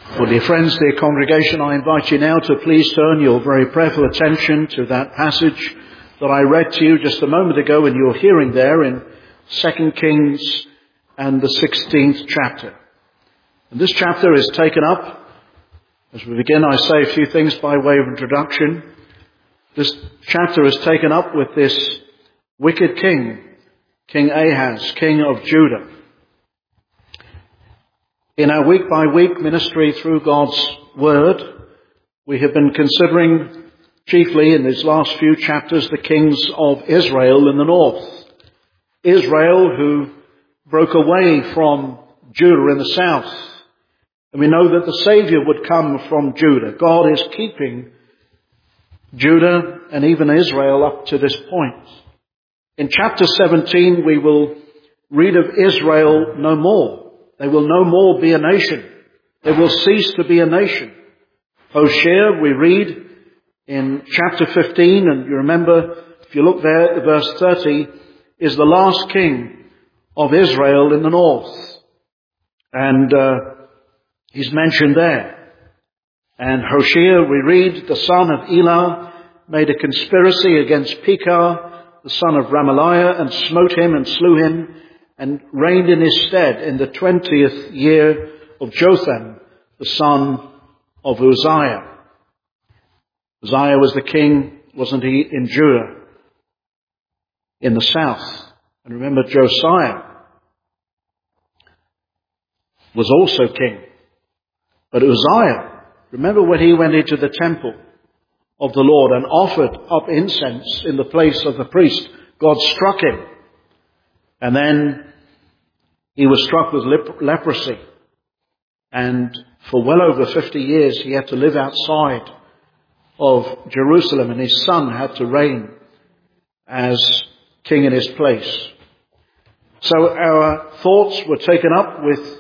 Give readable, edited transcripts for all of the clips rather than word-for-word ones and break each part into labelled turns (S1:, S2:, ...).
S1: Well, dear friends, dear congregation, I invite you now to please turn your very prayerful attention to that passage that I read to you just a moment ago in your hearing there in 2 Kings and the 16th chapter. And this chapter is taken up, as we begin I say a few things by way of introduction. This chapter is taken up with this wicked king, King Ahaz, king of Judah. In our week-by-week ministry through God's Word, we have been considering chiefly in these last few chapters the kings of Israel in the north. Israel who broke away from Judah in the south. And we know that the Saviour would come from Judah. God is keeping Judah and even Israel up to this point. In chapter 17 we will read of Israel no more. They will no more be a nation. They will cease to be a nation. Hosea, we read in chapter 15, and you remember, if you look there at verse 30, is the last king of Israel in the north. And he's mentioned there. And Hosea, we read, the son of Elah made a conspiracy against Pekah, the son of Ramaliah, and smote him and slew him, and reigned in his stead in the 20th year of Jotham, the son of Uzziah. Uzziah was the king, wasn't he, in Judah, in the south. And remember, Josiah was also king. But Uzziah, remember when he went into the temple of the Lord and offered up incense in the place of the priest, God struck him. And then he was struck with leprosy. And for well over 50 years he had to live outside of Jerusalem, and his son had to reign as king in his place. So our thoughts were taken up with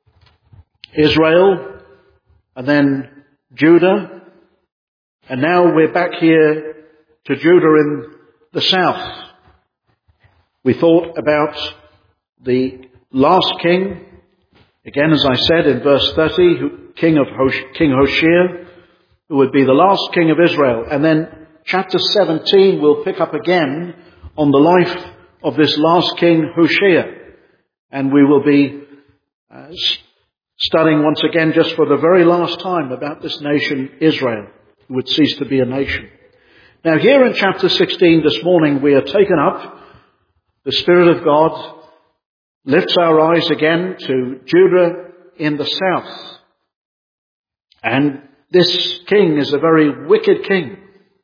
S1: Israel and then Judah. And now we're back here to Judah in the south. We thought about the last king, again as I said in verse 30, King Hoshea, who would be the last king of Israel. And then chapter 17 will pick up again on the life of this last king Hoshea. And we will be studying once again just for the very last time about this nation Israel, who would cease to be a nation. Now here in chapter 16 this morning we are taken up. The Spirit of God lifts our eyes again to Judah in the south. And this king is a very wicked king.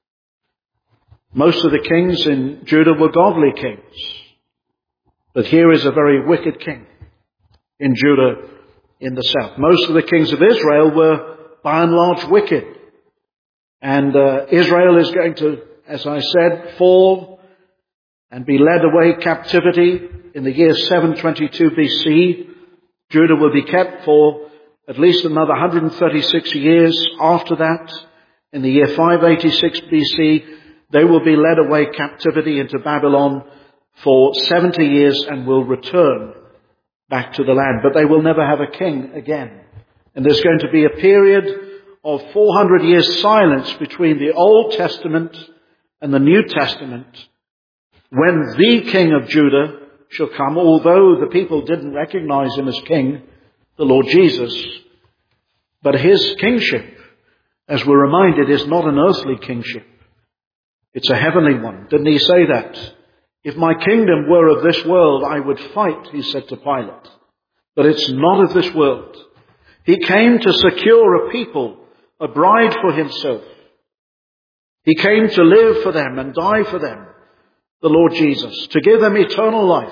S1: Most of the kings in Judah were godly kings. But here is a very wicked king in Judah in the south. Most of the kings of Israel were by and large wicked. And Israel is going to, as I said, fall and be led away captivity in the year 722 BC. Judah will be kept for at least another 136 years after that. In the year 586 BC, they will be led away captivity into Babylon for 70 years and will return back to the land. But they will never have a king again. And there's going to be a period of 400 years silence between the Old Testament and the New Testament, when the king of Judah shall come, although the people didn't recognize him as king, the Lord Jesus. But his kingship, as we're reminded, is not an earthly kingship. It's a heavenly one. Didn't he say that? If my kingdom were of this world, I would fight, he said to Pilate. But it's not of this world. He came to secure a people, a bride for himself. He came to live for them and die for them. The Lord Jesus, to give them eternal life,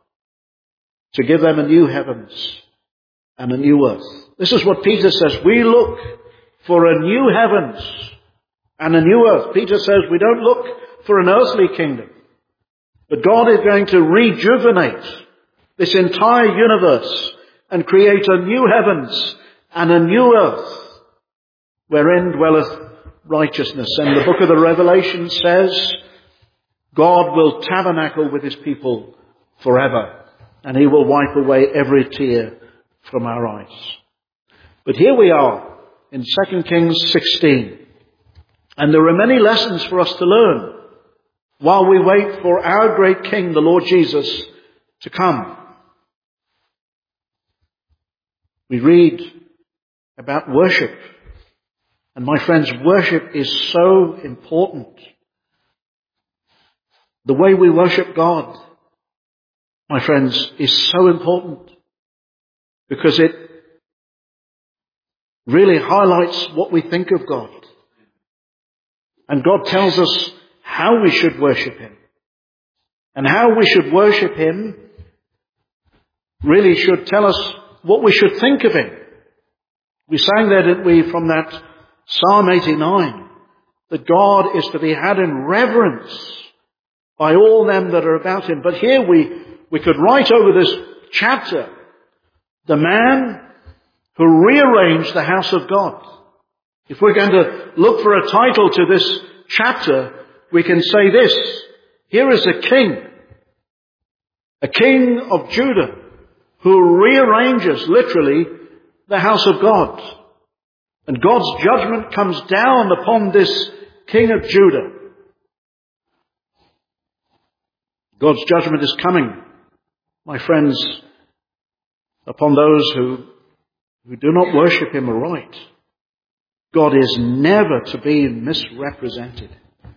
S1: to give them a new heavens and a new earth. This is what Peter says. We look for a new heavens and a new earth. Peter says we don't look for an earthly kingdom, but God is going to rejuvenate this entire universe and create a new heavens and a new earth wherein dwelleth righteousness. And the book of the Revelation says God will tabernacle with his people forever, and he will wipe away every tear from our eyes. But here we are in 2 Kings 16. And there are many lessons for us to learn while we wait for our great King, the Lord Jesus, to come. We read about worship. And my friends, worship is so important. The way we worship God, my friends, is so important because it really highlights what we think of God. And God tells us how we should worship Him. And how we should worship Him really should tell us what we should think of Him. We sang there, didn't we, from that Psalm 89, that God is to be had in reverence by all them that are about Him. But here we could write over this chapter, the man who rearranged the house of God. If we're going to look for a title to this chapter, we can say this: here is a king of Judah, who rearranges, literally, the house of God. And God's judgment comes down upon this king of Judah. God's judgment is coming, my friends, upon those who do not worship Him aright. God is never to be misrepresented.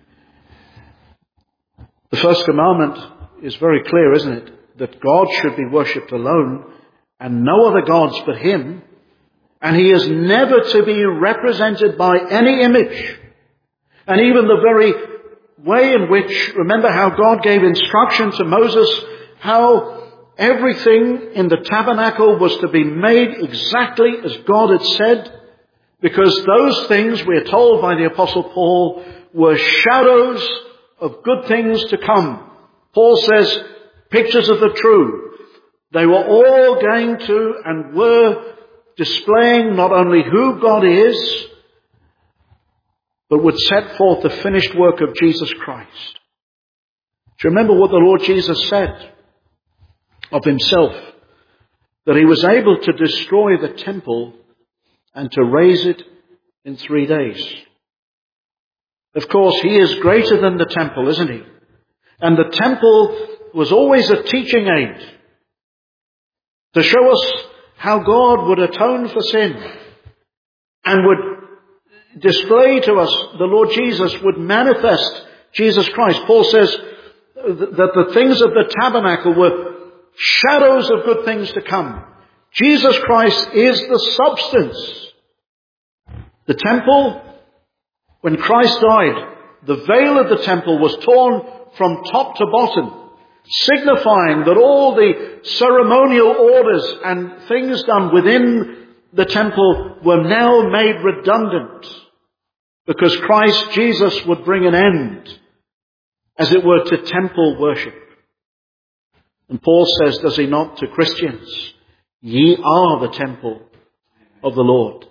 S1: The first commandment is very clear, isn't it? That God should be worshipped alone and no other gods but Him. And He is never to be represented by any image. And even the very way in which, remember how God gave instruction to Moses, how everything in the tabernacle was to be made exactly as God had said, because those things, we are told by the Apostle Paul, were shadows of good things to come. Paul says, pictures of the true. They were all going to and were displaying not only who God is, but would set forth the finished work of Jesus Christ. Do you remember what the Lord Jesus said of Himself? That He was able to destroy the temple and to raise it in 3 days. Of course, He is greater than the temple, isn't He? And the temple was always a teaching aid to show us how God would atone for sin and would display to us the Lord Jesus, would manifest Jesus Christ. Paul says that the things of the tabernacle were shadows of good things to come. Jesus Christ is the substance. The temple, when Christ died, the veil of the temple was torn from top to bottom, signifying that all the ceremonial orders and things done within the temple were now made redundant, because Christ Jesus would bring an end, as it were, to temple worship. And Paul says, does he not, to Christians, ye are the temple of the Lord.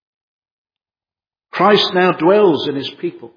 S1: Christ now dwells in His people.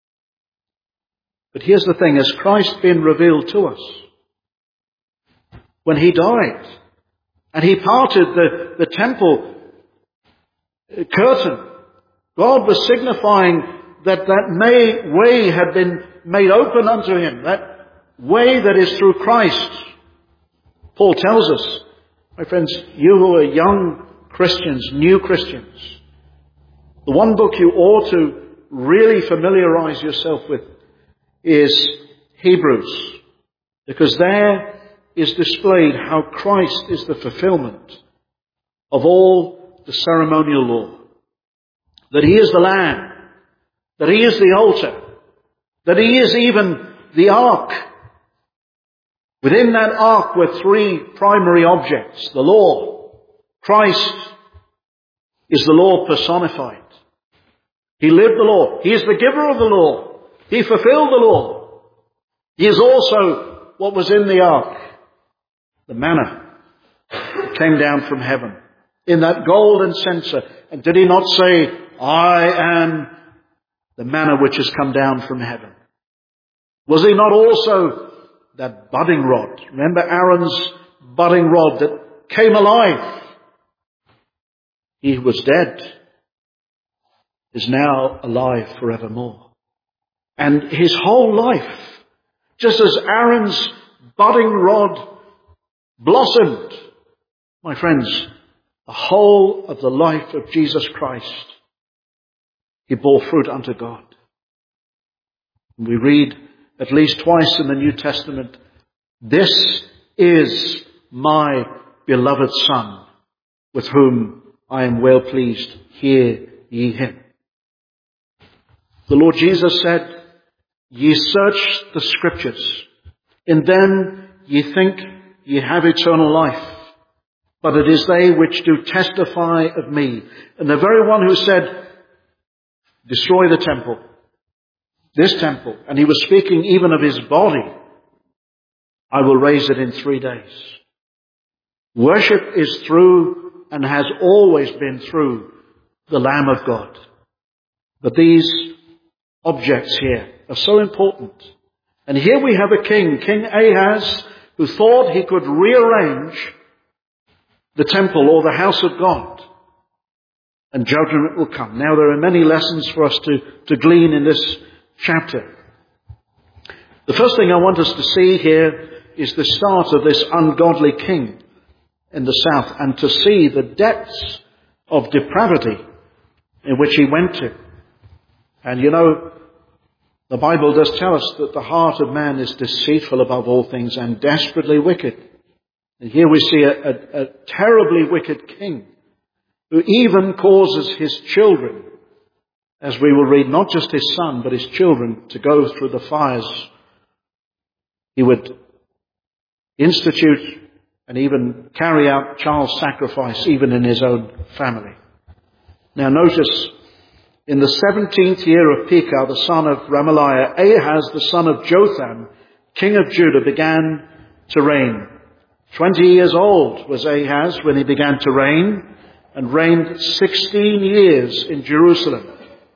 S1: But here's the thing, has Christ been revealed to us? When He died and He parted the temple curtain, God was signifying that way had been made open unto Him, that way that is through Christ. Paul tells us, my friends, you who are young Christians, new Christians, the one book you ought to really familiarize yourself with is Hebrews, because there is displayed how Christ is the fulfillment of all the ceremonial law. That He is the Lamb, that He is the altar, that He is even the ark. Within that ark were 3 primary objects. The law. Christ is the law personified. He lived the law. He is the giver of the law. He fulfilled the law. He is also what was in the ark, the manna that came down from heaven in that golden censer. And did He not say, I am the manna which has come down from heaven? Was He not also that budding rod? Remember Aaron's budding rod that came alive He who was dead is now alive forevermore. And his whole life, just as Aaron's budding rod blossomed, my friends, the whole of the life of Jesus Christ, he bore fruit unto God. We read at least twice in the New Testament, "This is my beloved Son, with whom I am well pleased. Hear ye him." The Lord Jesus said, "Ye search the Scriptures, in them ye think ye have eternal life, but it is they which do testify of me." And the very one who said, "Destroy the temple," this temple, and he was speaking even of his body, "I will raise it in 3 days." Worship is through and has always been through the Lamb of God. But these objects here are so important. And here we have a king, King Ahaz, who thought he could rearrange the temple or the house of God, and judgment will come. Now there are many lessons for us to glean in this chapter. The first thing I want us to see here is the start of this ungodly king in the south, and to see the depths of depravity in which he went to. And you know, the Bible does tell us that the heart of man is deceitful above all things and desperately wicked. And here we see a terribly wicked king who even causes his children, as we will read, not just his son, but his children, to go through the fires. He would institute and even carry out child sacrifice even in his own family. Now notice, in the 17th year of Pekah, the son of Remaliah, Ahaz, the son of Jotham, king of Judah, began to reign. 20 years old was Ahaz when he began to reign, and reigned 16 years in Jerusalem.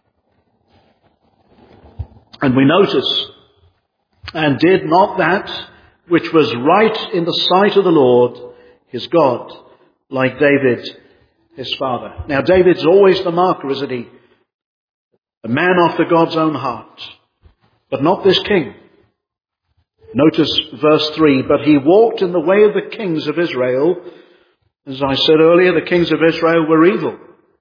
S1: And we notice, and did not that which was right in the sight of the Lord, his God, like David, his father. Now David's always the marker, isn't he? A man after God's own heart. But not this king. Notice verse 3, "But he walked in the way of the kings of Israel." As I said earlier, the kings of Israel were evil.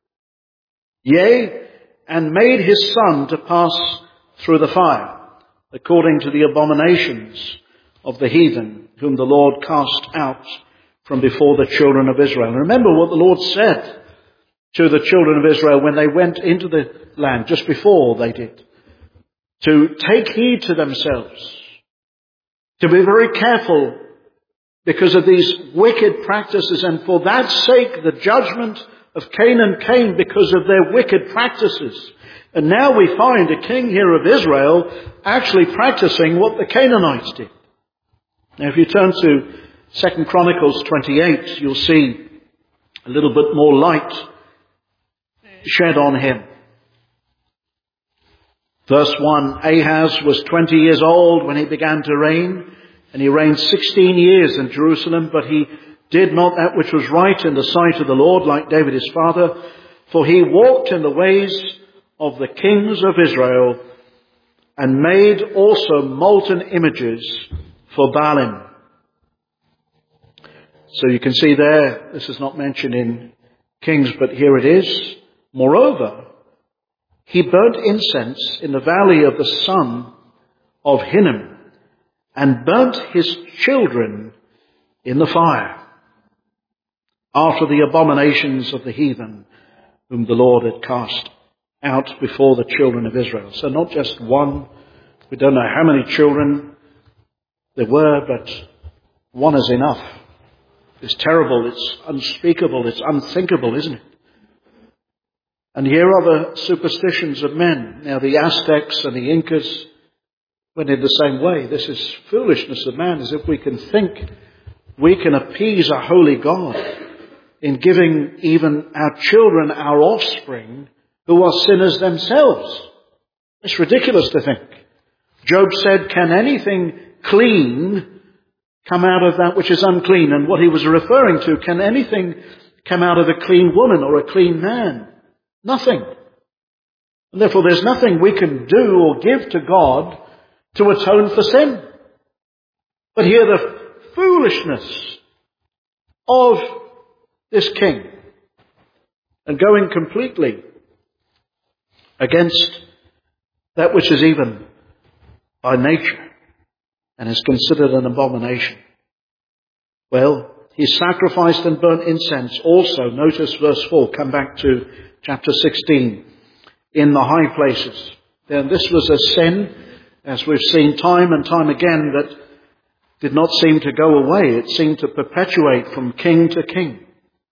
S1: "Yea, and made his son to pass through the fire, according to the abominations of the heathen, whom the Lord cast out from before the children of Israel." And remember what the Lord said to the children of Israel when they went into the land, just before they did, to take heed to themselves, to be very careful because of these wicked practices, and for that sake the judgment of Canaan came because of their wicked practices. And now we find a king here of Israel actually practicing what the Canaanites did. Now if you turn to 2 Chronicles 28, you'll see a little bit more light shed on him. Verse 1, "Ahaz was 20 years old when he began to reign, and he reigned 16 years in Jerusalem, but he did not that which was right in the sight of the Lord, like David his father, for he walked in the ways of the kings of Israel, and made also molten images for Baalim." So you can see there, this is not mentioned in Kings, but here it is. "Moreover, he burnt incense in the valley of the son of Hinnom, and burnt his children in the fire, after the abominations of the heathen, whom the Lord had cast out before the children of Israel." So not just one, we don't know how many children there were, but one is enough. It's terrible, it's unspeakable, it's unthinkable, isn't it? And here are the superstitions of men. Now the Aztecs and the Incas went in the same way. This is foolishness of man, as if we can think we can appease a holy God in giving even our children, our offspring, who are sinners themselves. It's ridiculous to think. Job said, "Can anything clean come out of that which is unclean?" And what he was referring to, can anything come out of a clean woman or a clean man. Nothing. And therefore there's nothing we can do or give to God to atone for sin. But here the foolishness of this king, and going completely against that which is even by nature and is considered an abomination. Well, he sacrificed and burnt incense also. Notice verse 4. Come back to chapter 16. In the high places. Then this was a sin, as we've seen time and time again, that did not seem to go away. It seemed to perpetuate from king to king.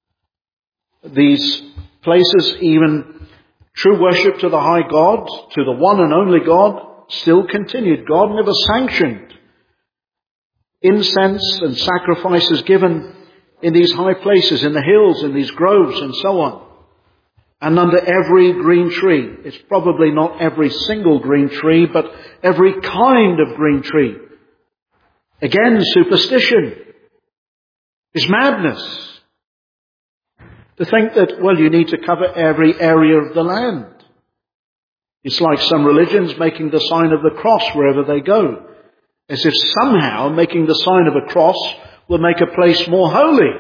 S1: These places, even true worship to the high God, to the one and only God, still continued. God never sanctioned incense and sacrifices given in these high places, in the hills, in these groves and so on. And under every green tree. It's probably not every single green tree, but every kind of green tree. Again, superstition is madness. To think that, well, you need to cover every area of the land. It's like some religions making the sign of the cross wherever they go. As if somehow making the sign of a cross will make a place more holy.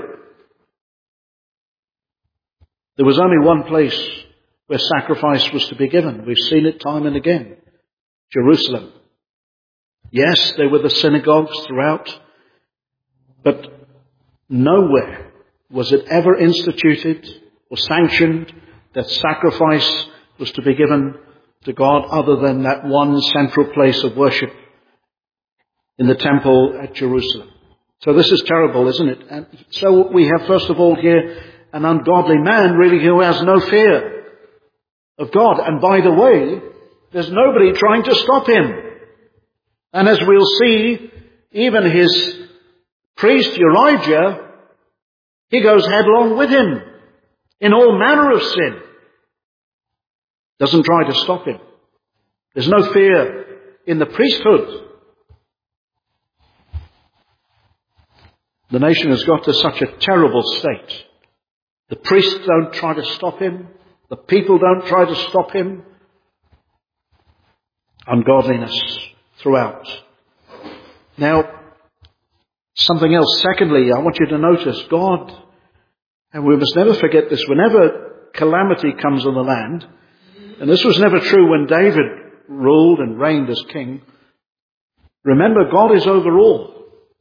S1: There was only one place where sacrifice was to be given. We've seen it time and again. Jerusalem. Yes, there were the synagogues throughout, but nowhere was it ever instituted or sanctioned that sacrifice was to be given to God other than that one central place of worship in the temple at Jerusalem. So this is terrible, isn't it? And so we have first of all here an ungodly man really who has no fear of God. And by the way, there's nobody trying to stop him. And as we'll see, even his priest Urijah, he goes headlong with him in all manner of sin. Doesn't try to stop him. There's no fear in the priesthood. The nation has got to such a terrible state. The priests don't try to stop him. The people don't try to stop him. Ungodliness throughout. Now, something else. Secondly, I want you to notice God, and we must never forget this, whenever calamity comes on the land, and this was never true when David ruled and reigned as king, remember God is over all.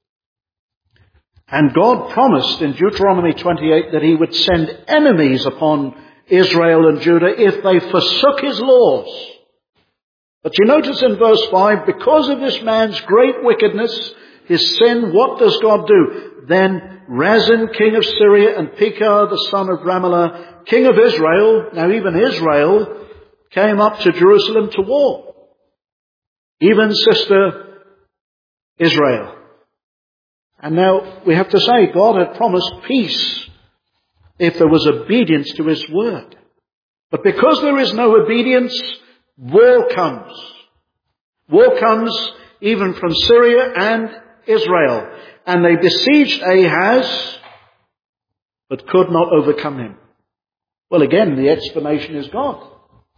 S1: And God promised in Deuteronomy 28 that he would send enemies upon Israel and Judah if they forsook his laws. But you notice in verse 5, because of this man's great wickedness, his sin, what does God do? Then Rezin, king of Syria, and Pekah, the son of Remaliah, king of Israel, now even Israel, came up to Jerusalem to war. Even sister Israel. And now we have to say God had promised peace if there was obedience to his word. But because there is no obedience, war comes. War comes even from Syria and Israel. And they besieged Ahaz, but could not overcome him. Well, again, the explanation is God.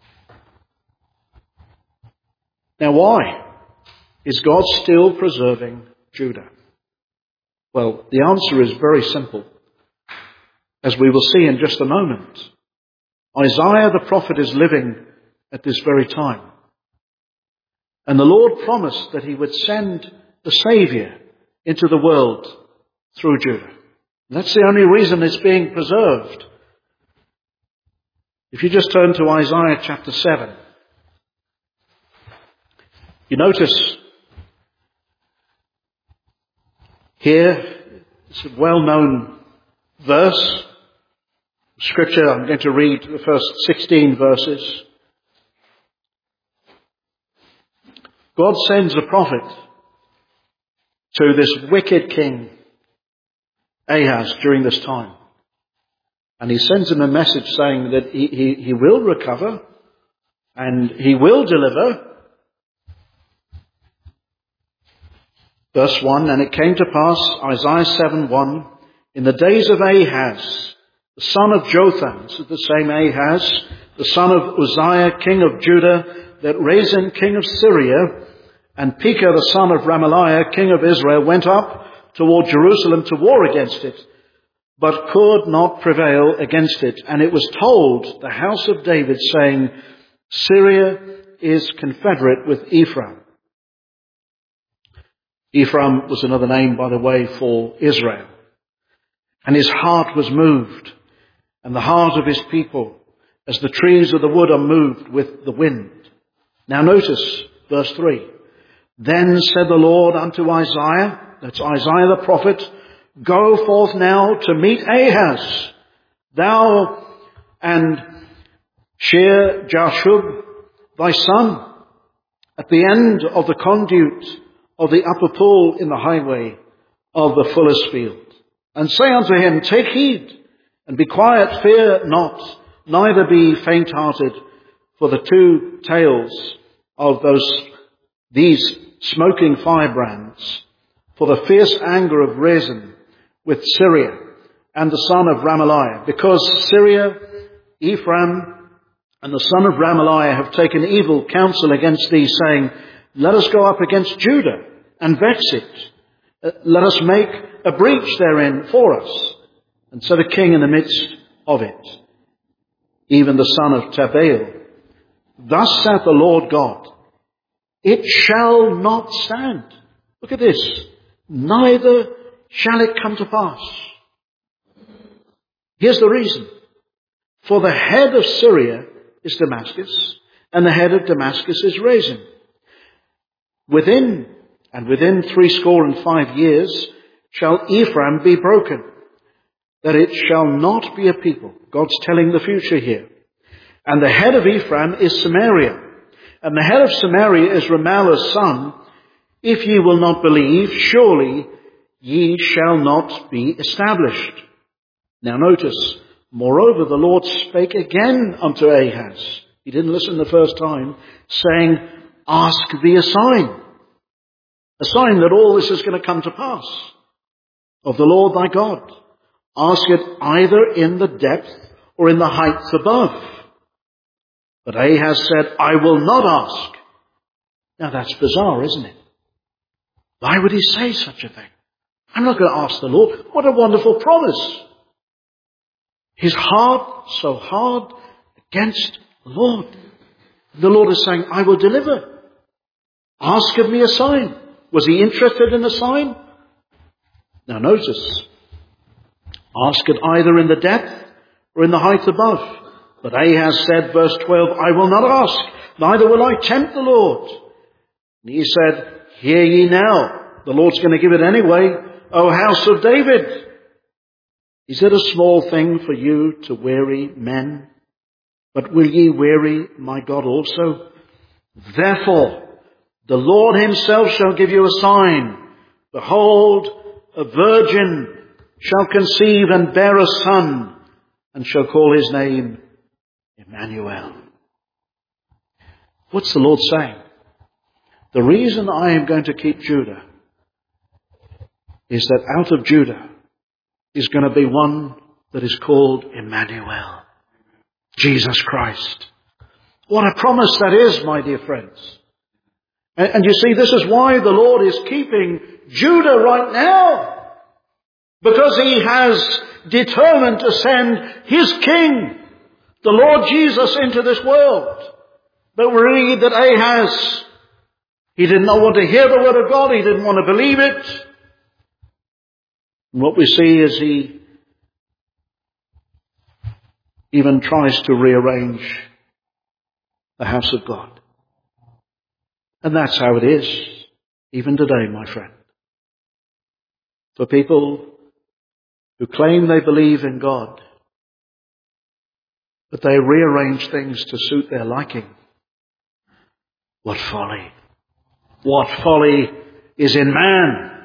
S1: Now why is God still preserving Judah? Well, the answer is very simple, as we will see in just a moment. Isaiah the prophet is living at this very time. And the Lord promised that he would send the Saviour into the world through Judah. And that's the only reason it's being preserved. If you just turn to Isaiah chapter 7, you notice here, it's a well-known verse, scripture. I'm going to read the first 16 verses. God sends a prophet to this wicked king, Ahaz, during this time. And he sends him a message saying that he will recover and he will deliver. Verse 1, and it came to pass, Isaiah 7:1, in the days of Ahaz, the son of Jotham, this is the same Ahaz, the son of Uzziah, king of Judah, that Rezin, king of Syria, and Pekah, the son of Remaliah, king of Israel, went up toward Jerusalem to war against it, but could not prevail against it. And it was told the house of David, saying, Syria is confederate with Ephraim. Ephraim was another name, by the way, for Israel. And his heart was moved, and the heart of his people, as the trees of the wood are moved with the wind. Now notice verse 3. Then said the Lord unto Isaiah, that's Isaiah the prophet, go forth now to meet Ahaz, thou and Shear-Jashub, thy son, at the end of the conduit of the upper pool in the highway of the fuller's field. And say unto him, take heed, and be quiet, fear not, neither be faint-hearted, for the two tails of these smoking firebrands, for the fierce anger of Rezin with Syria and the son of Remaliah, because Syria, Ephraim, and the son of Remaliah have taken evil counsel against thee, saying, let us go up against Judah and vex it. Let us make a breach therein for us, and set a king in the midst of it, even the son of Tabeel. Thus saith the Lord God, it shall not stand. Look at this. Neither shall it come to pass. Here's the reason. For the head of Syria is Damascus, and the head of Damascus is Rezin. Within 65 years shall Ephraim be broken, that it shall not be a people. God's telling the future here. And the head of Ephraim is Samaria, and the head of Samaria is Ramallah's son. If ye will not believe, surely ye shall not be established. Now notice, moreover, the Lord spake again unto Ahaz. He didn't listen the first time, saying, ask thee a sign that all this is going to come to pass, of the Lord thy God. Ask it either in the depth or in the height above. But Ahaz said, I will not ask. Now that's bizarre, isn't it? Why would he say such a thing? I'm not going to ask the Lord. What a wonderful promise. His heart so hard against the Lord. The Lord is saying, I will deliver. Ask of me a sign. Was he interested in a sign? Now notice, ask it either in the depth or in the height above. But Ahaz said, verse 12, I will not ask, neither will I tempt the Lord. And he said, hear ye now. The Lord's going to give it anyway, O house of David. Is it a small thing for you to weary men? But will ye weary my God also? Therefore, the Lord himself shall give you a sign. Behold, a virgin shall conceive and bear a son, and shall call his name Emmanuel. What's the Lord saying? The reason I am going to keep Judah is that out of Judah is going to be one that is called Emmanuel, Jesus Christ. What a promise that is, my dear friends. And you see, this is why the Lord is keeping Judah right now. Because he has determined to send his king, the Lord Jesus, into this world. But we read that Ahaz, he did not want to hear the word of God. He didn't want to believe it. And what we see is he even tries to rearrange the house of God. And that's how it is, even today, my friend. For people who claim they believe in God, but they rearrange things to suit their liking. What folly! What folly is in man!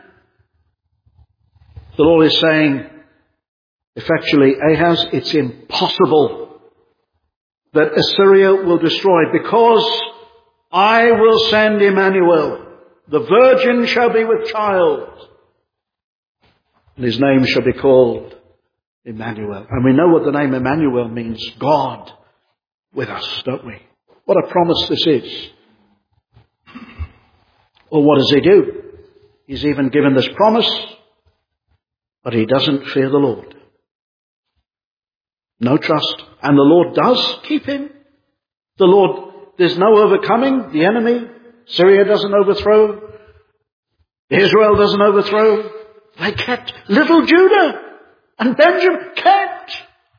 S1: The Lord is saying, effectually, Ahaz, it's impossible that Assyria will destroy, because I will send Emmanuel. The virgin shall be with child, and his name shall be called Emmanuel. And we know what the name Emmanuel means, God with us, don't we? What a promise this is. Well, what does he do? He's even given this promise, but he doesn't fear the Lord. No trust. And the Lord does keep him. The Lord, there's no overcoming the enemy. Syria doesn't overthrow. Israel doesn't overthrow. They kept little Judah and Benjamin kept.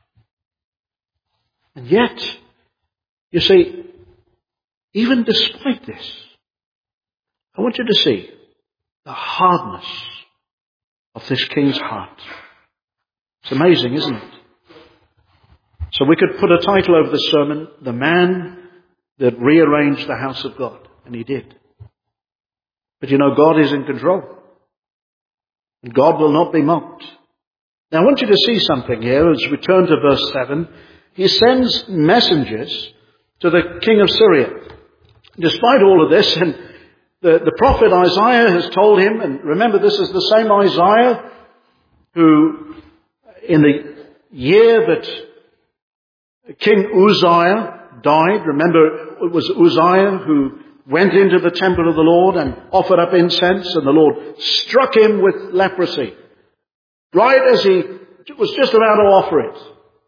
S1: And yet, you see, even despite this, I want you to see the hardness of this king's heart. It's amazing, isn't it? So we could put a title over this sermon, The Man That Rearranged the House of God. And he did. But you know, God is in control. And God will not be mocked. Now I want you to see something here as we turn to verse 7. He sends messengers to the king of Syria. Despite all of this, and the prophet Isaiah has told him, and remember this is the same Isaiah who in the year that King Uzziah died, remember it was Uzziah who went into the temple of the Lord and offered up incense, and the Lord struck him with leprosy. Right as he was just about to offer it.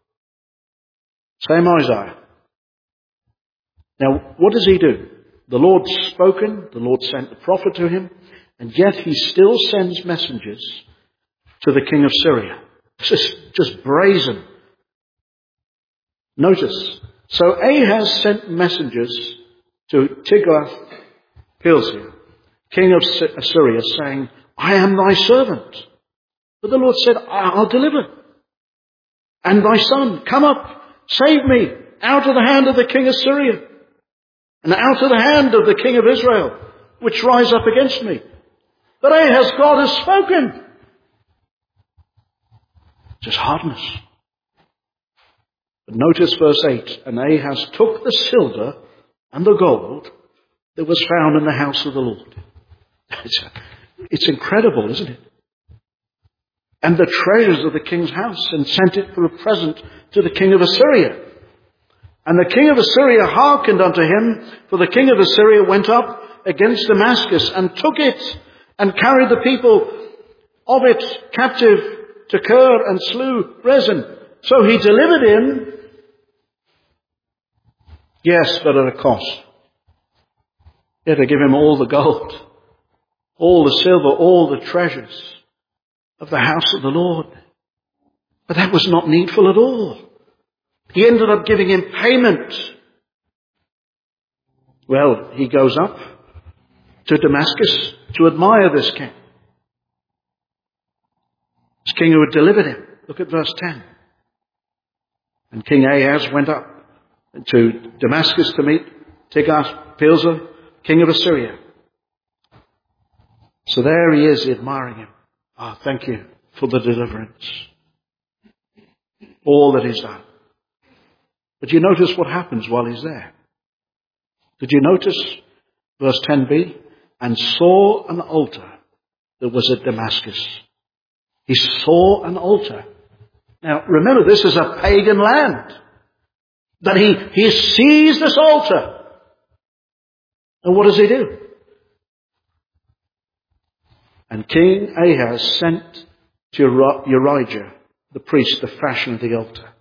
S1: Same Isaiah. Now, what does he do? The Lord's spoken, the Lord sent the prophet to him, and yet he still sends messengers to the king of Syria. It's just brazen. Notice. So Ahaz sent messengers to Tiglath-Pileser, king of Assyria, saying, I am thy servant. But the Lord said, I'll deliver. And thy son, come up, save me out of the hand of the king of Syria, and out of the hand of the king of Israel, which rise up against me. But Ahaz, God has spoken. Just hardness. But notice verse 8, and Ahaz took the silver and the gold that was found in the house of the Lord. It's incredible, isn't it? And the treasures of the king's house, and sent it for a present to the king of Assyria. And the king of Assyria hearkened unto him, for the king of Assyria went up against Damascus, and took it, and carried the people of it captive to Kir, and slew Rezin. So he delivered him, yes, but at a cost. He had to give him all the gold, all the silver, all the treasures of the house of the Lord. But that was not needful at all. He ended up giving him payment. Well, he goes up to Damascus to admire this king. This king who had delivered him. Look at verse 10. And King Ahaz went up to Damascus to meet Tiglath-Pileser, king of Assyria. So there he is admiring him. Ah, thank you for the deliverance. All that he's done. But you notice what happens while he's there. Did you notice verse 10b? And saw an altar that was at Damascus. He saw an altar. Now remember, this is a pagan land. But he sees this altar. And what does he do? And King Ahaz sent to Urijah, the priest, to fashion the altar.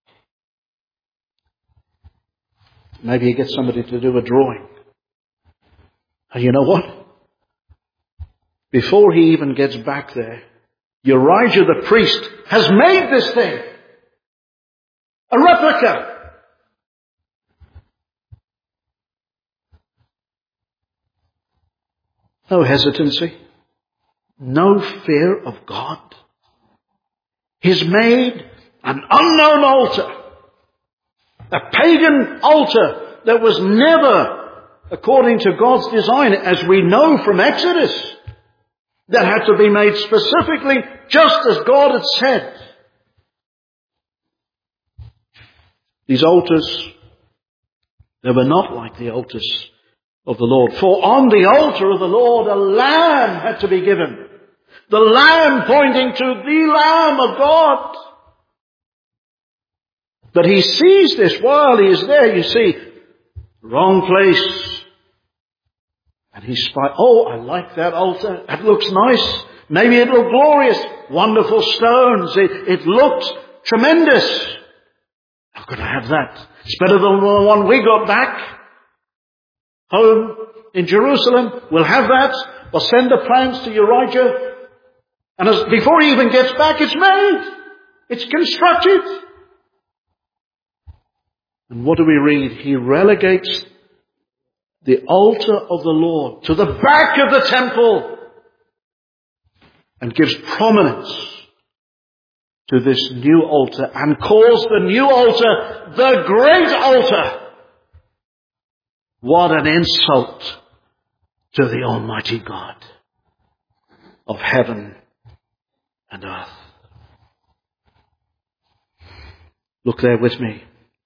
S1: Maybe he gets somebody to do a drawing. And you know what? Before he even gets back there, Urijah the priest has made this thing. A replica. No hesitancy. No fear of God. He's made an unknown altar. A pagan altar that was never according to God's design, as we know from Exodus, that had to be made specifically just as God had said. These altars, they were not like the altars of the Lord. For on the altar of the Lord, a lamb had to be given. The lamb pointing to the Lamb of God. But he sees this while he is there. You see, wrong place. And he spies, oh, I like that altar. That looks nice. Maybe it looked glorious. Wonderful stones. It looked tremendous. How could I have that? It's better than the one we got back home in Jerusalem. We'll have that. We'll send the plans to Urijah. And before he even gets back, it's made. It's constructed. And what do we read? He relegates the altar of the Lord to the back of the temple and gives prominence to this new altar and calls the new altar the great altar. What an insult to the Almighty God of heaven and earth. Look there with me.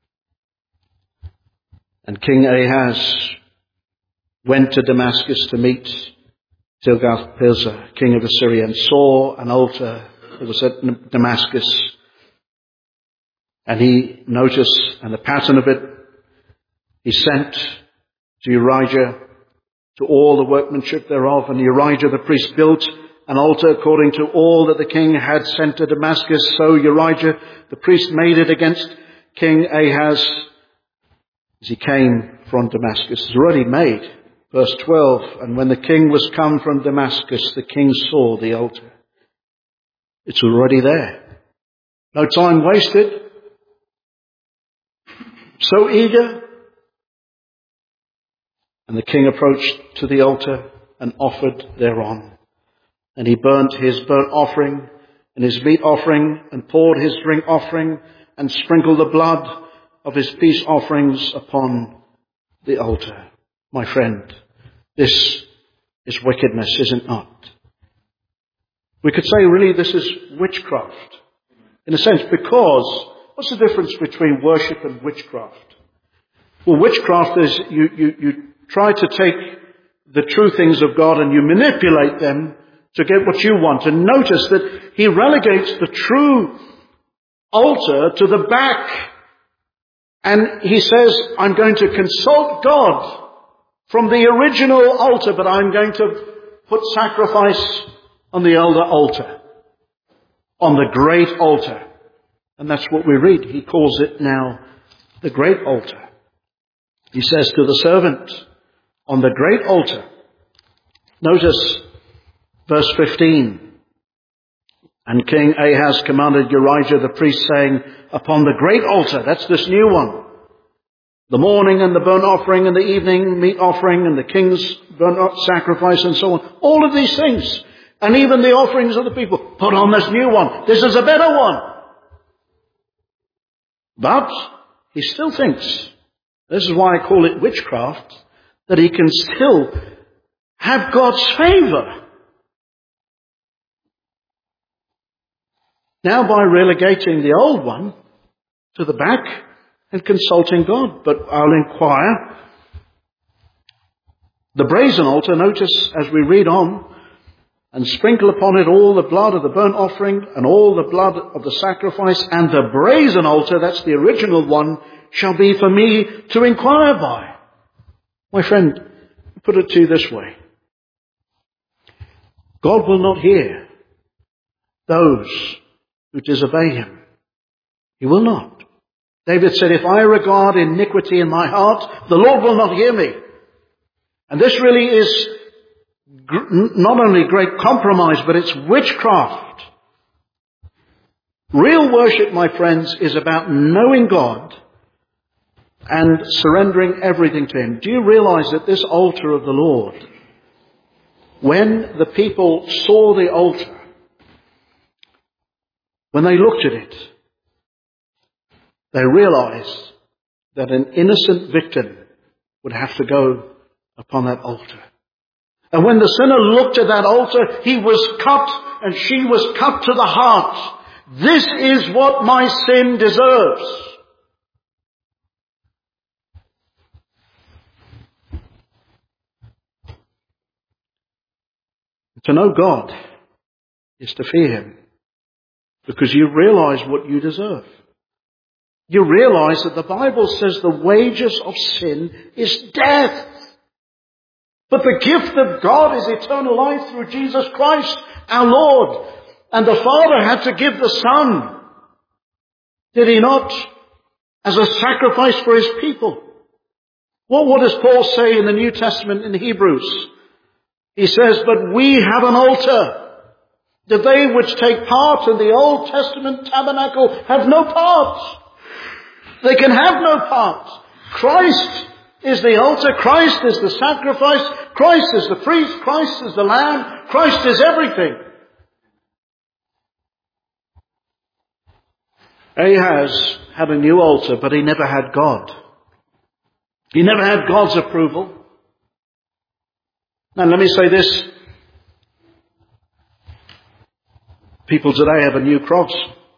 S1: And King Ahaz went to Damascus to meet Tilgath-Pilzer, king of Assyria, and saw an altar that was at Damascus. And he noticed, and the pattern of it, he sent to Urijah to all the workmanship thereof. And Urijah the priest built an altar according to all that the king had sent to Damascus. So Urijah the priest made it against King Ahaz as he came from Damascus. It's already made. Verse 12, and when the king was come from Damascus, the king saw the altar. It's already there. No time wasted. So eager. And the king approached to the altar and offered thereon. And he burnt his burnt offering and his meat offering and poured his drink offering and sprinkled the blood of his peace offerings upon the altar. My friend, this is wickedness, is it not? We could say really this is witchcraft. In a sense, because what's the difference between worship and witchcraft? Well, witchcraft is you try to take the true things of God and you manipulate them to get what you want. And notice that he relegates the true altar to the back. And he says, I'm going to consult God from the original altar, but I'm going to put sacrifice on the elder altar, on the great altar. And that's what we read. He calls it now the great altar. He says to the servant, on the great altar. Notice verse 15. And King Ahaz commanded Urijah the priest, saying, upon the great altar, that's this new one, the morning and the burnt offering and the evening meat offering and the king's burnt sacrifice and so on. All of these things. And even the offerings of the people. Put on this new one. This is a better one. But he still thinks, this is why I call it witchcraft, that he can still have God's favor. Now by relegating the old one to the back and consulting God. But I'll inquire. The brazen altar, notice as we read on, and sprinkle upon it all the blood of the burnt offering and all the blood of the sacrifice, and the brazen altar, that's the original one, shall be for me to inquire by. My friend, put it to you this way. God will not hear those who disobey him. He will not. David said, if I regard iniquity in my heart, the Lord will not hear me. And this really is not only great compromise, but it's witchcraft. Real worship, my friends, is about knowing God and surrendering everything to him. Do you realize that this altar of the Lord, when the people saw the altar, when they looked at it, they realized that an innocent victim would have to go upon that altar. And when the sinner looked at that altar, he was cut and she was cut to the heart. This is what my sin deserves. To know God is to fear him, because you realize what you deserve. you realize that the Bible says the wages of sin is death. But the gift of God is eternal life through Jesus Christ, our Lord. And the Father had to give the Son, did he not, as a sacrifice for his people. What does Paul say in the New Testament in Hebrews? He says, but we have an altar. that they which take part in the Old Testament tabernacle have no part. They can have no part. Christ is the altar. Christ is the sacrifice. Christ is the priest. Christ is the lamb. Christ is everything. Ahaz had a new altar, but he never had God. He never had God's approval. Now let me say this. People today have a new cross.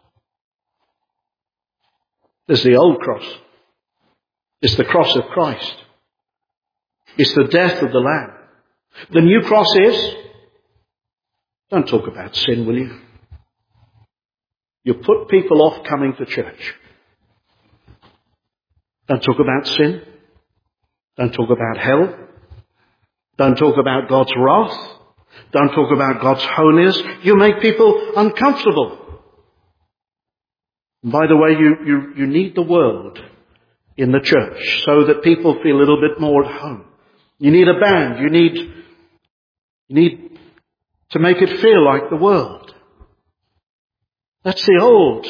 S1: There's the old cross. It's the cross of Christ. It's the death of the Lamb. The new cross is, don't talk about sin, will you? You put people off coming to church. Don't talk about sin. Don't talk about hell. Don't talk about God's wrath. Don't talk about God's holiness. You make people uncomfortable. And by the way, you need the world in the church so that people feel a little bit more at home. You need a band. You need to make it feel like the world. That's the old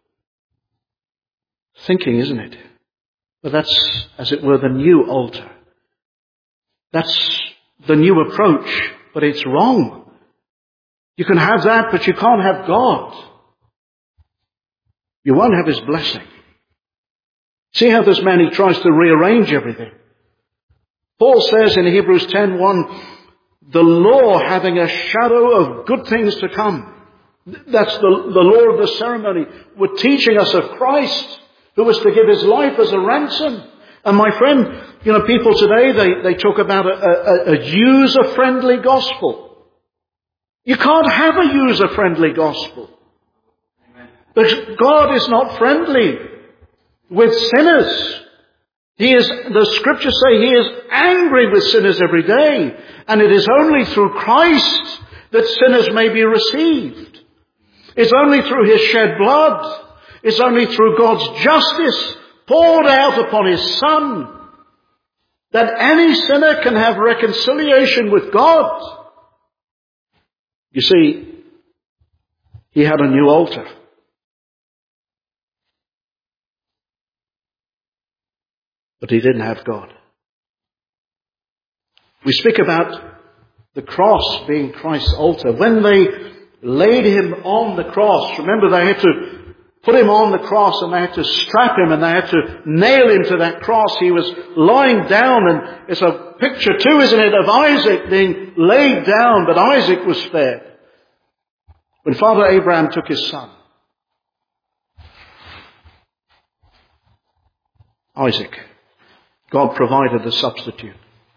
S1: thinking, isn't it? But that's, as it were, the new altar. That's the new approach, but it's wrong. You can have that, but you can't have God. You won't have His blessing. See how this man, he tries to rearrange everything. Paul says in Hebrews 10:1, the law having a shadow of good things to come. That's the law of the ceremony. We're teaching us of Christ, who was to give His life as a ransom. And my friend, people today, they talk about a user-friendly gospel. You can't have a user-friendly gospel. But God is not friendly with sinners. The scriptures say He is angry with sinners every day. And it is only through Christ that sinners may be received. It's only through His shed blood. It's only through God's justice poured out upon His Son that any sinner can have reconciliation with God. You see, He had a new altar. But He didn't have God. We speak about the cross being Christ's altar. When they laid Him on the cross, remember they had to put Him on the cross and they had to strap Him and they had to nail Him to that cross. He was lying down, and it's a picture too, isn't it, of Isaac being laid down, but Isaac was spared. When Father Abraham took his son, Isaac, God provided a substitute.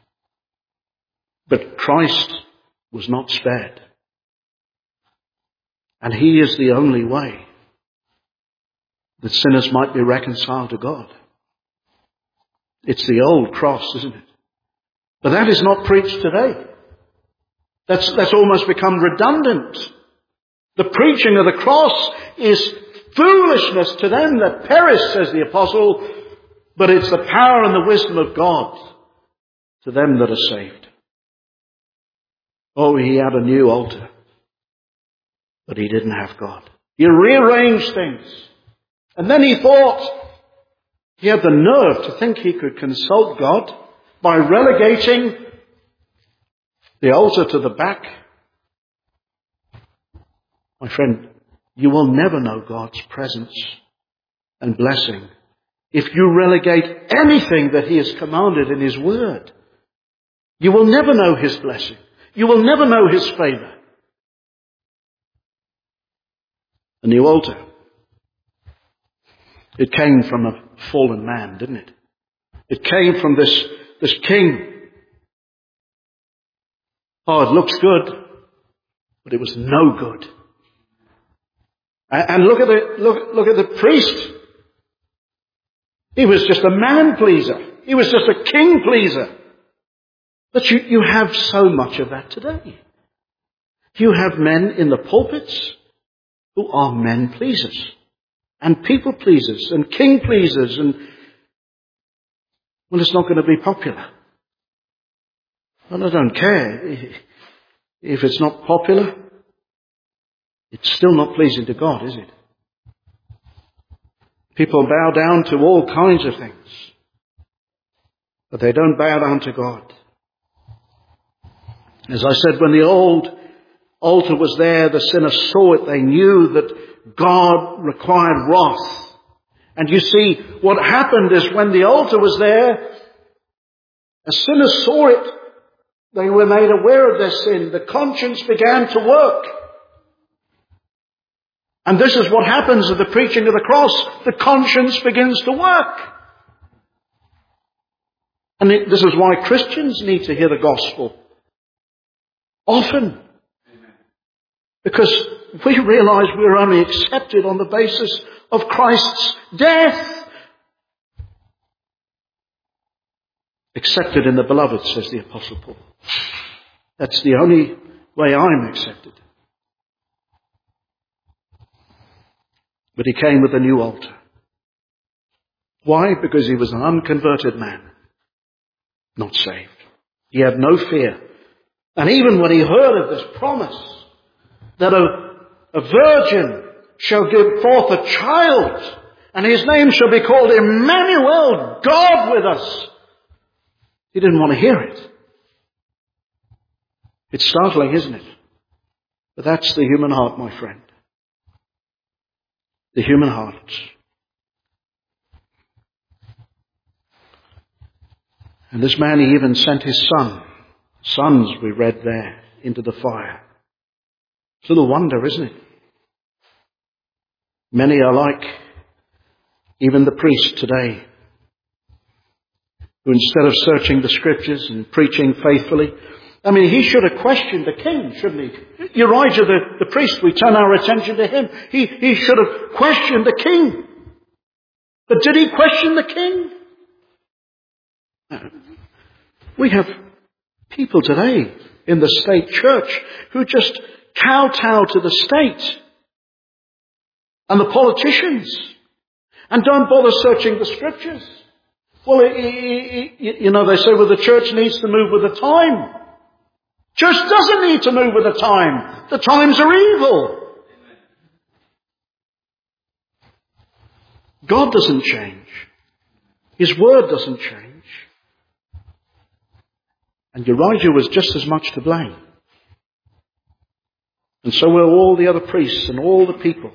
S1: But Christ was not spared. And He is the only way that sinners might be reconciled to God. It's the old cross, isn't it? But that is not preached today. That's almost become redundant. The preaching of the cross is foolishness to them that perish, says the apostle, but it's the power and the wisdom of God to them that are saved. Oh, He had a new altar, but He didn't have God. He rearranged things. And then he thought, he had the nerve to think he could consult God by relegating the altar to the back. My friend, you will never know God's presence and blessing if you relegate anything that He has commanded in His word. You will never know His blessing. You will never know His favor. A new altar. It came from a fallen man, didn't it? It came from this king. Oh, it looks good, but it was no good. And look at the priest. He was just a man pleaser. He was just a king pleaser. But you have so much of that today. You have men in the pulpits who are men pleasers and people pleasers and king pleasers, and well, it's not going to be popular. Well, I don't care. If it's not popular, it's still not pleasing to God, is it? People bow down to all kinds of things, but they don't bow down to God. As I said, when the old altar was there, the sinners saw it. They knew that God required wrath. And you see, what happened is when the altar was there, as sinners saw it, they were made aware of their sin. The conscience began to work. And this is what happens at the preaching of the cross. The conscience begins to work. And this is why Christians need to hear the gospel often. Because we realize we're only accepted on the basis of Christ's death. Accepted in the beloved, says the Apostle Paul. That's the only way I'm accepted. But he came with a new altar. Why? Because he was an unconverted man, not saved. He had no fear. And even when he heard of this promise that a virgin shall give forth a child, and his name shall be called Emmanuel, God with us, he didn't want to hear it. It's startling, isn't it? But that's the human heart, my friend. The human heart. And this man, he even sent his sons, we read there, into the fire. It's little wonder, isn't it? Many are like even the priest today, who instead of searching the scriptures and preaching faithfully, he should have questioned the king, shouldn't he? Uriah the priest, we turn our attention to him. He should have questioned the king. But did he question the king? We have people today in the state church who just kowtow to the state and the politicians and don't bother searching the scriptures. Well, they say, well, the church needs to move with the time. Church doesn't need to move with the time. The times are evil. God doesn't change. His word doesn't change. And Uriah was just as much to blame. And so were all the other priests and all the people.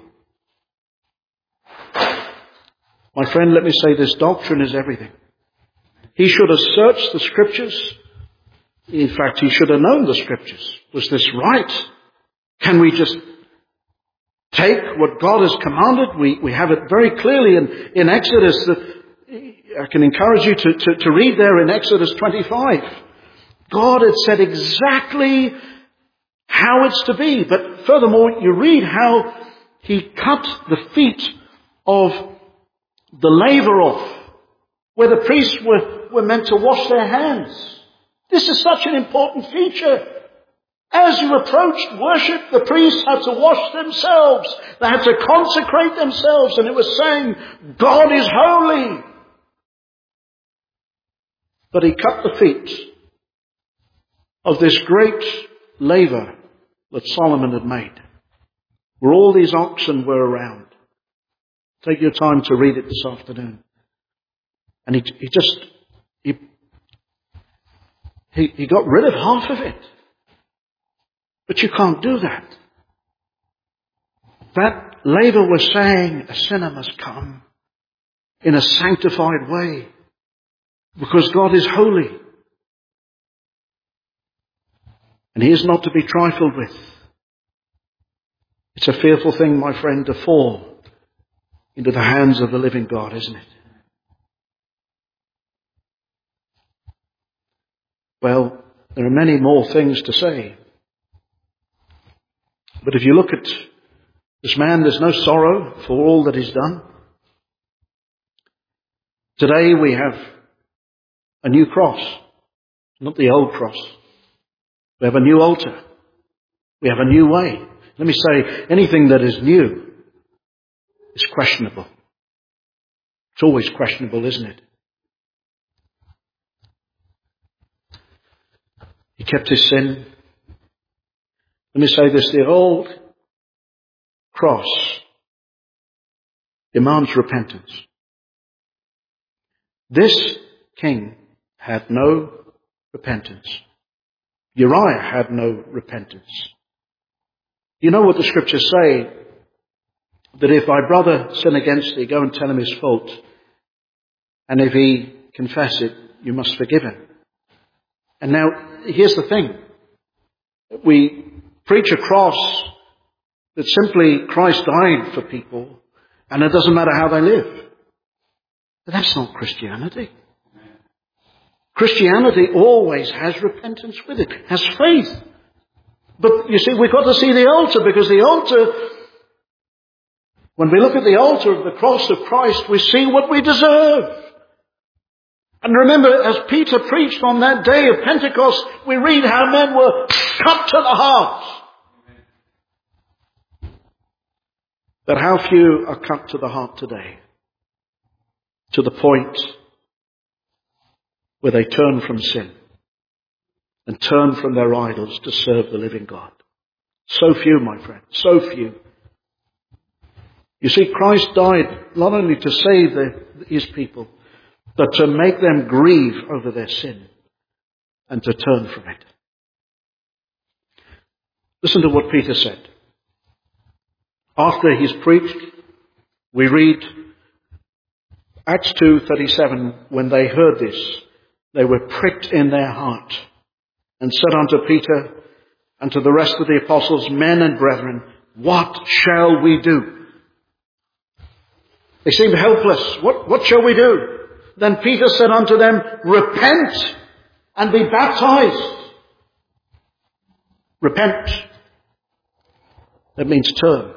S1: My friend, let me say this, doctrine is everything. He should have searched the scriptures. In fact, he should have known the scriptures. Was this right? Can we just take what God has commanded? We have it very clearly in Exodus. I can encourage you to read there in Exodus 25. God had said exactly how it's to be. But furthermore, you read how he cut the feet of the laver off, where the priests were meant to wash their hands. This is such an important feature. As you approached worship, the priests had to wash themselves. They had to consecrate themselves. And it was saying, God is holy. But he cut the feet of this great laver that Solomon had made, where all these oxen were around. Take your time to read it this afternoon. And he got rid of half of it. But you can't do that. That laver was saying a sinner must come in a sanctified way because God is holy. And he is not to be trifled with. It's a fearful thing, my friend, to fall into the hands of the living God, isn't it? Well, there are many more things to say. But if you look at this man, there's no sorrow for all that he's done. Today we have a new cross, not the old cross. We have a new altar. We have a new way. Let me say, anything that is new is questionable. It's always questionable, isn't it? He kept his sin. Let me say this, the old cross demands repentance. This king had no repentance. Uriah had no repentance. You know what the scriptures say? That if thy brother sin against thee, go and tell him his fault. And if he confess it, you must forgive him. And now, here's the thing. We preach a cross that simply Christ died for people, and it doesn't matter how they live. But that's not Christianity. Christianity always has repentance with it, has faith. But you see, we've got to see the altar, because the altar, when we look at the altar of the cross of Christ, we see what we deserve. And remember, as Peter preached on that day of Pentecost, we read how men were cut to the heart. But how few are cut to the heart today, to the point where they turn from sin and turn from their idols to serve the living God. So few, my friend, so few. You see, Christ died not only to save his people, but to make them grieve over their sin and to turn from it. Listen to what Peter said. After he's preached, we read Acts 2:37, when they heard this, they were pricked in their heart and said unto Peter and to the rest of the apostles, men and brethren, what shall we do? They seemed helpless. What shall we do? Then Peter said unto them, repent and be baptized. Repent. That means turn.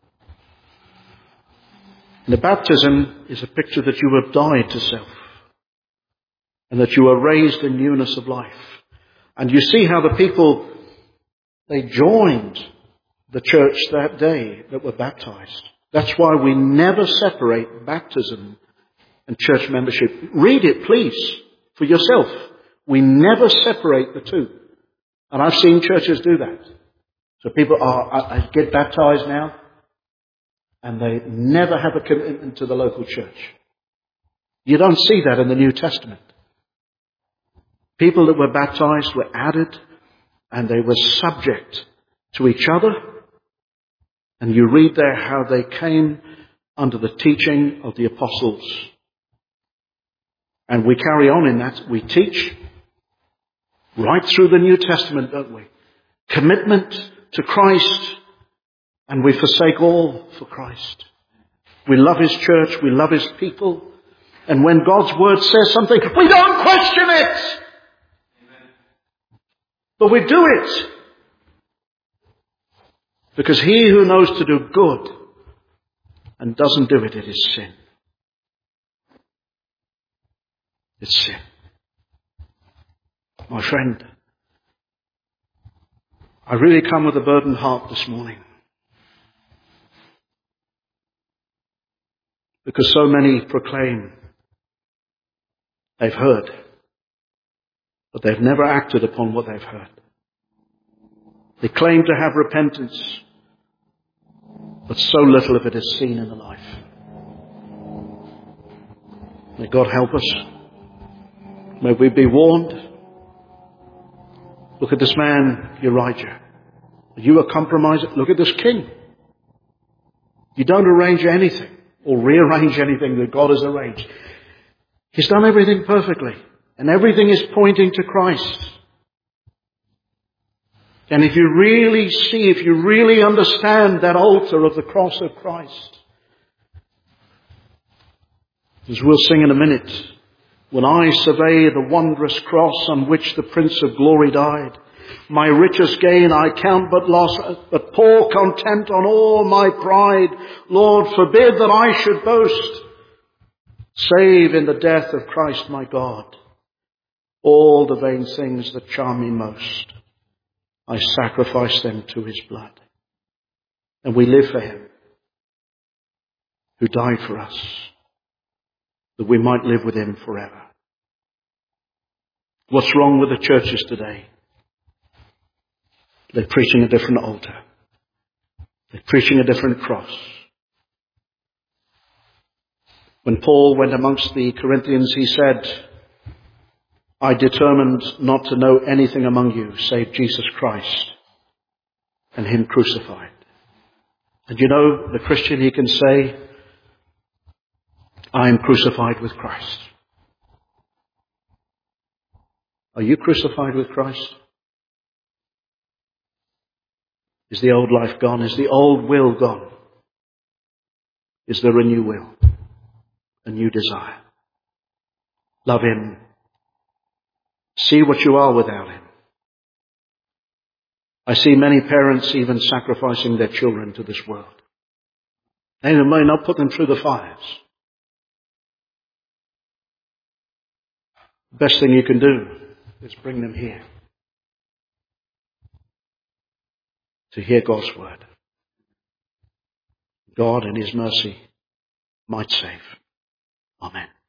S1: And the baptism is a picture that you have died to self and that you are raised in newness of life. And you see how the people, they joined the church that day that were baptized. That's why we never separate baptism and church membership. Read it, please, for yourself. We never separate the two. And I've seen churches do that. So people I get baptized now, and they never have a commitment to the local church. You don't see that in the New Testament. People that were baptized were added, and they were subject to each other. And you read there how they came under the teaching of the apostles. And we carry on in that. We teach right through the New Testament, don't we? Commitment to Christ, and we forsake all for Christ. We love his church, we love his people, and when God's word says something, we don't question it! But we do it. Because he who knows to do good and doesn't do it, it is sin. It's sin. My friend, I really come with a burdened heart this morning. Because so many proclaim they've heard, but they've never acted upon what they've heard. They claim to have repentance, but so little of it is seen in the life. May God help us. May we be warned. Look at this man, Uriah. Are you a compromiser? Look at this king. You don't arrange anything or rearrange anything that God has arranged. He's done everything perfectly, and everything is pointing to Christ. And if you really see, if you really understand that altar of the cross of Christ, as we'll sing in a minute, when I survey the wondrous cross on which the Prince of Glory died, my richest gain I count but loss, but pour contempt on all my pride. Lord, forbid that I should boast, Save in the death of Christ my God all the vain things that charm me most. I sacrifice them to his blood. And we live for him who died for us, that we might live with him forever. What's wrong with the churches today? They're preaching a different altar. They're preaching a different cross. When Paul went amongst the Corinthians, he said, I determined not to know anything among you save Jesus Christ and him crucified. And you know, the Christian, he can say, I am crucified with Christ. Are you crucified with Christ? Is the old life gone? Is the old will gone? Is there a new will? A new desire? Love him. See what you are without him. I see many parents even sacrificing their children to this world. They may not put them through the fires. The best thing you can do is bring them here to hear God's word. God in his mercy might save. Amen.